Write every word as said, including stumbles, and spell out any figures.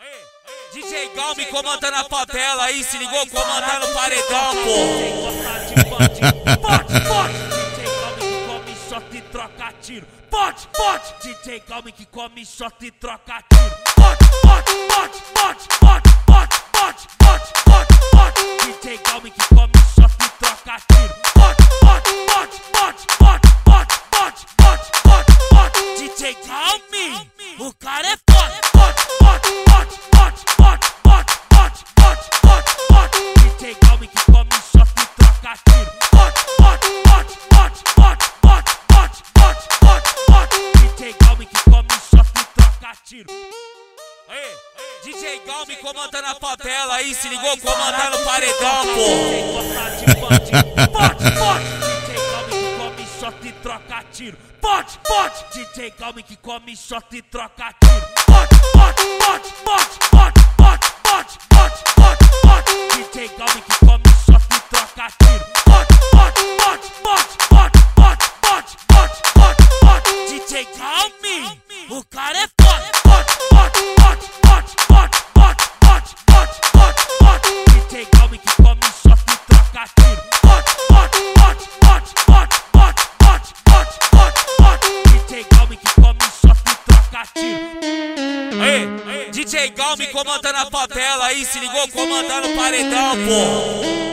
D J Galme comandando a favela aí, se ligou, comandando o paredão, pô. Pode, pode, D J Galme que come shot e troca tiro. Pode, pode, D J Galme que come shot e troca tiro. Pode, pode, pode, pode, pode, pode, pode, pode, pode, pode, D J Galme que come shot e troca tiro. Pode, pode, pode, pode, pode, pode, pode, pode, pode, pode, D J Galme, o cara é foda. Pode, pode, pode, pode, pode, pode, pode, pode, pode, pode, D J Galme que come shot e troca tiro. Pode, pode, pode, pode, pode, pode, pode, pode, pode, pode, D J Galme que come shot e troca tiro. Aê, D J Galme comandando a favela aí, se ligou, comandando o paredão, pô. Pode, pode, D J Galme que come shot e troca tiro. Pode, pode, D J Galme que come shot e troca tiro. Pode, pode, pode, pode, pode, pode, pode, pode, pode, pode, D J Galme que come shot e troca tiro. Pode, pode, pode, pode, pode, pode, pode, pode, pode, pode, D J Galme, o cara é foda. Pode, pode, pode, pode, pode, pode, pode, pode, pode, pode, D J Galme que come shot e troca tiro. Pode, pode, pode, pode, pode, pode, pode, pode, pode, pode, D J Galme que come shot e troca tiro. Aê, D J Galme comandando a favela aí, se ligou, comandando o paredão, pô.